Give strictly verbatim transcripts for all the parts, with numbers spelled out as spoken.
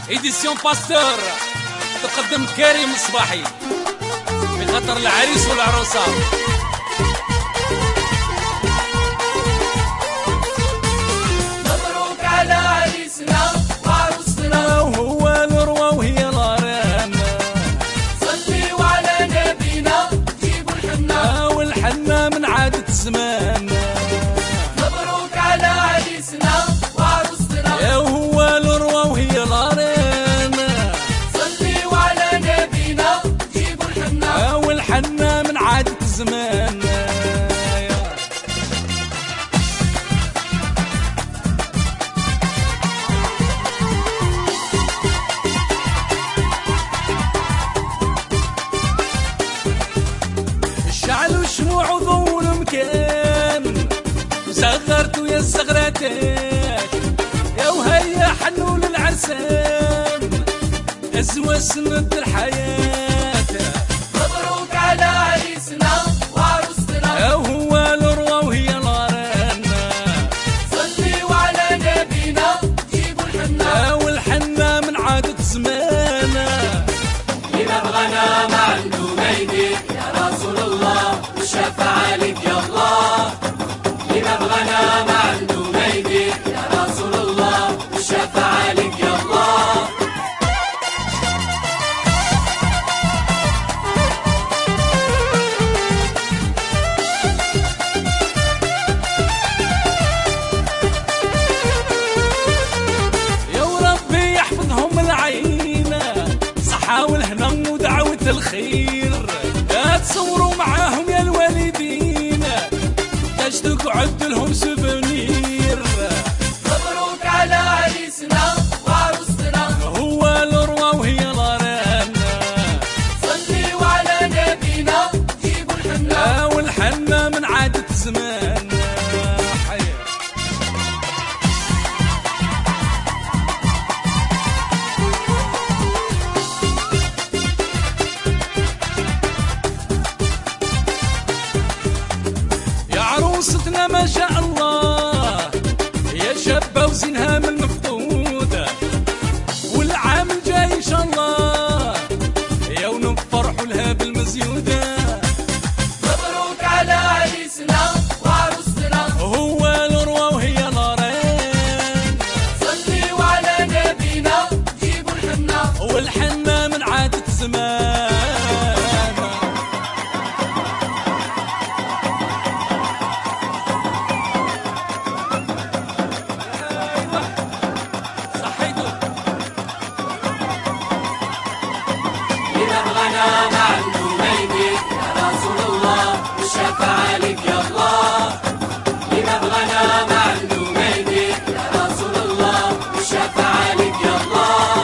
إديسيون باستور تقدم كريم الصباحي بخاطر العريس والعروسة. مبروك على عريسنا وعروستنا، وهو الروى وهي الغرامة. صليوا على نبينا جيبوا الحنة والحنة من عادة زمان. مبروك على عريسنا وعروستنا، وهو الروى وهي الغرامة. صليوا على نبينا جيبوا الحنة والحنة من عادة زمان. شعلوا شموع وضوء المكان وصغرتوا يا الزغراتات، يا وهيا حنوا للعرسان أزوى سنة الحياة. مبروك على عريسنا وعروستنا، وهو الروى وهي الغرامة. صليوا على نبينا جيبوا الحنة والحنة من عادة زمانه. لما بغانا ما عنده ما يديك يا رسول الله والشفاعة لك يا الله. لما بغانا ما عنده ما يديك يا رسول الله والشفاعة لك يا الله. يا وربي يحفظهم العينة صحة والهنا ودعوة الخير. لا تصوروا معاهم يا الوالدين باش تقعد لهم سوفونير. مبروك على عريسنا وعروستنا، هو الروى وهي الغرامة. صليوا على نبينا جيبوا الحنة والحنة من عادة زمان. حيا يا عروستنا ما شاء الله، يا شابة وزينها من مفقودة، والعام الجاي إن شاء الله يا ونفرحوا لها بالمزيودة. مبروك على عريسنا وعروستنا، هو الروى وهي الغرام. صليوا على نبينا جيبوا الحنة والحنة من عادة زمان. لما بغانا ما عنده ما يديك يا رسول الله والشفاعة لك يا الله. لما بغانا ما عنده ما يديك يا رسول الله والشفاعة لك يا الله.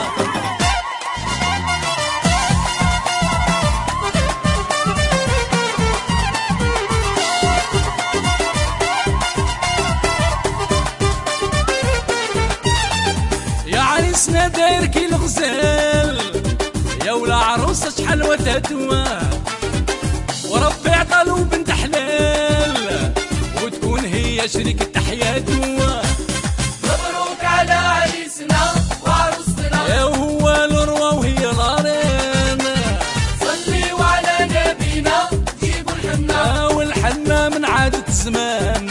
يا عريسنا داير كي الغزال، يا ولا عروسة شحال وتتوى، وربي عطالو بنت حلال وتكون هي شريكة حياته. مبروك على عريسنا وعروستنا، يا وهو الروى وهي الغرامة. صليوا على نبينا جيبوا الحنة والحنة من عادة زمان.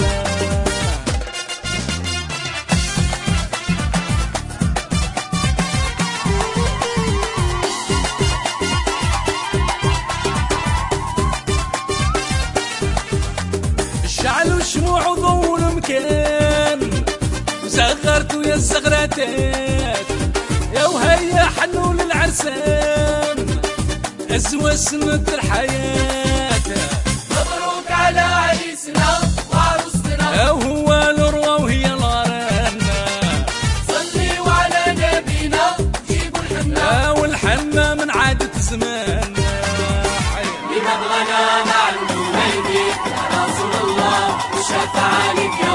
شعلوا شموع وضوء المكان وصغرتوا يا الزغراتات، يا وهيا حنوا للعرسان أزوى سنة الحياة. مبروك على عريسنا وعروستنا، وهو الروى وهي الغرامة. صليوا على نبينا جيبوا الحنة والحنة من عادة زمان. لما بغانا ما عنده ما يديك يا رسول الله والشفاعة لك يا